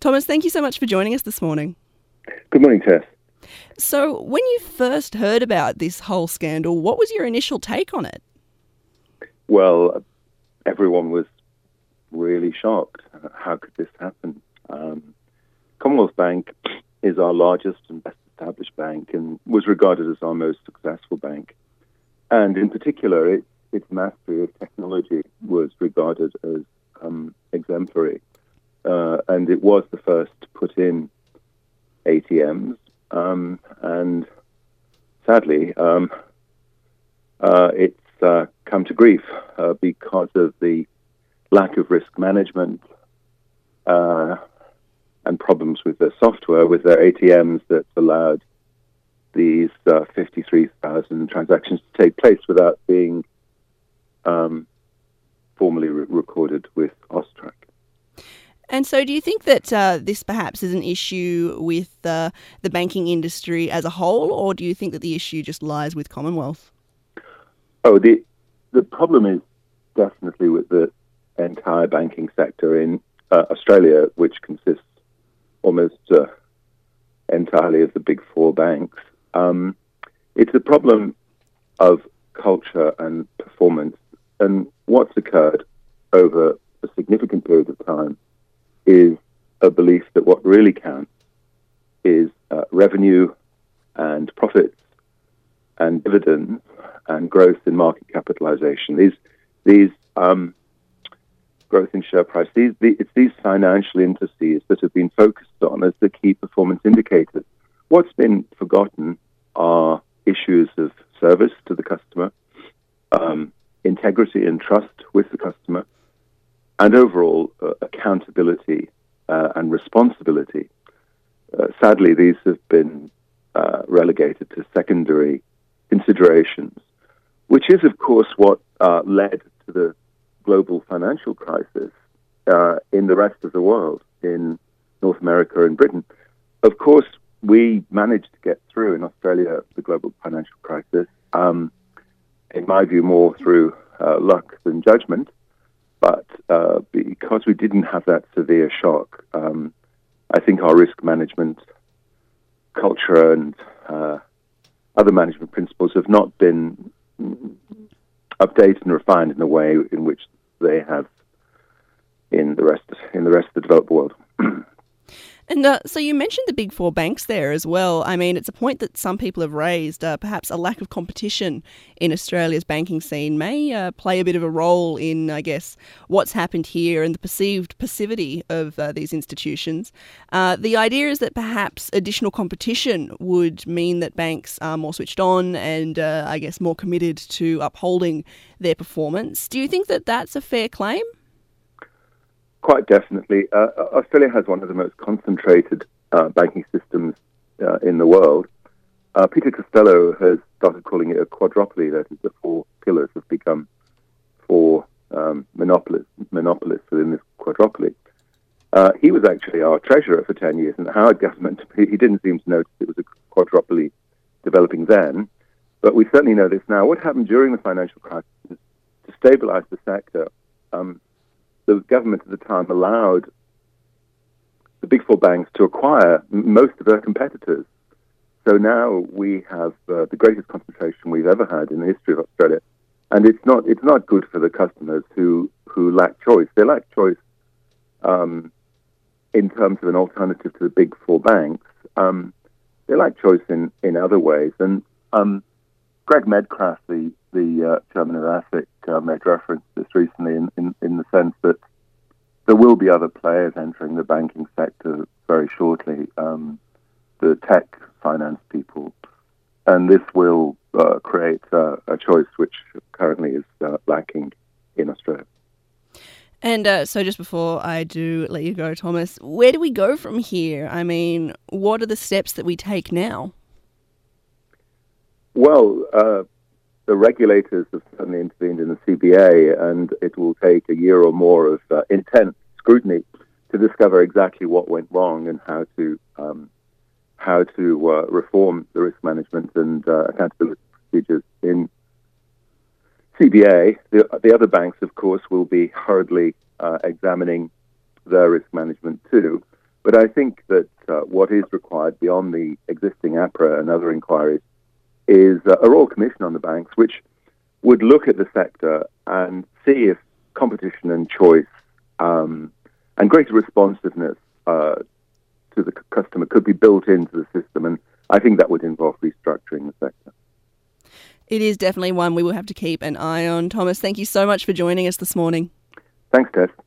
Thomas, thank you so much for joining us this morning. Good morning, Tess. So, when you first heard about this whole scandal, what was your initial take on it? Well, everyone was really shocked. How could this happen? Commonwealth Bank is our largest and best established bank and was regarded as our most successful bank. And in particular, its mastery of technology was regarded as exemplary. And it was the first to put in ATMs. And sadly, it's come to grief because of the lack of risk management and problems with their software, with their ATMs that allowed these 53,000 transactions to take place without being formally recorded with AUSTRAC. And so do you think that this perhaps is an issue with the banking industry as a whole, or do you think that the issue just lies with Commonwealth? Oh, the problem is definitely with the entire banking sector in Australia, which consists almost entirely of the big four banks. It's a problem of culture and performance. And what's occurred over a significant period of time is a belief that what really counts is revenue and profits and dividends and growth in market capitalization. These growth in share price, it's these financial indices that have been focused on as the key performance indicators. What's been forgotten are issues of service to the customer, integrity and trust with the customer, and overall accountability and responsibility. Sadly, these have been relegated to secondary considerations, which is, of course, what led to the global financial crisis in the rest of the world, in North America and Britain. Of course, we managed to get through in Australia the global financial crisis, in my view, more through luck than judgment. But because we didn't have that severe shock, I think our risk management culture and other management principles have not been updated and refined in a way in which they have in the rest of the developed world. And so you mentioned the big four banks there as well. I mean, it's a point that some people have raised. Perhaps a lack of competition in Australia's banking scene may play a bit of a role in, I guess, what's happened here and the perceived passivity of these institutions. The idea is that perhaps additional competition would mean that banks are more switched on and, I guess, more committed to upholding their performance. Do you think that that's a fair claim? Quite definitely. Australia has one of the most concentrated banking systems in the world. Peter Costello has started calling it a quadropoly. That is, the four pillars have become four monopolists within this quadropoly. He was actually our treasurer for 10 years in the Howard government. He didn't seem to notice it was a quadropoly developing then, but we certainly know this now. What happened during the financial crisis is to stabilize the sector. The government at the time allowed the big four banks to acquire most of their competitors. So now we have the greatest concentration we've ever had in the history of Australia, and it's not good for the customers who lack choice. They lack choice in terms of an alternative to the big four banks. They lack choice in other ways. And Greg Medcraft, the chairman of ASIC, made reference to this recently in the sense that there will be other players entering the banking sector very shortly, the tech finance people, and this will create a choice which currently is lacking in Australia. And so just before I do let you go, Thomas, where do we go from here? I mean, what are the steps that we take now? Well, the regulators have certainly intervened in the CBA, and it will take a year or more of intense scrutiny to discover exactly what went wrong and how to reform the risk management and accountability procedures in CBA. The other banks, of course, will be hurriedly examining their risk management too. But I think that what is required beyond the existing APRA and other inquiries is a Royal Commission on the banks, which would look at the sector and see if competition and choice and greater responsiveness to the customer could be built into the system. And I think that would involve restructuring the sector. It is definitely one we will have to keep an eye on. Thomas, thank you so much for joining us this morning. Thanks, Tess.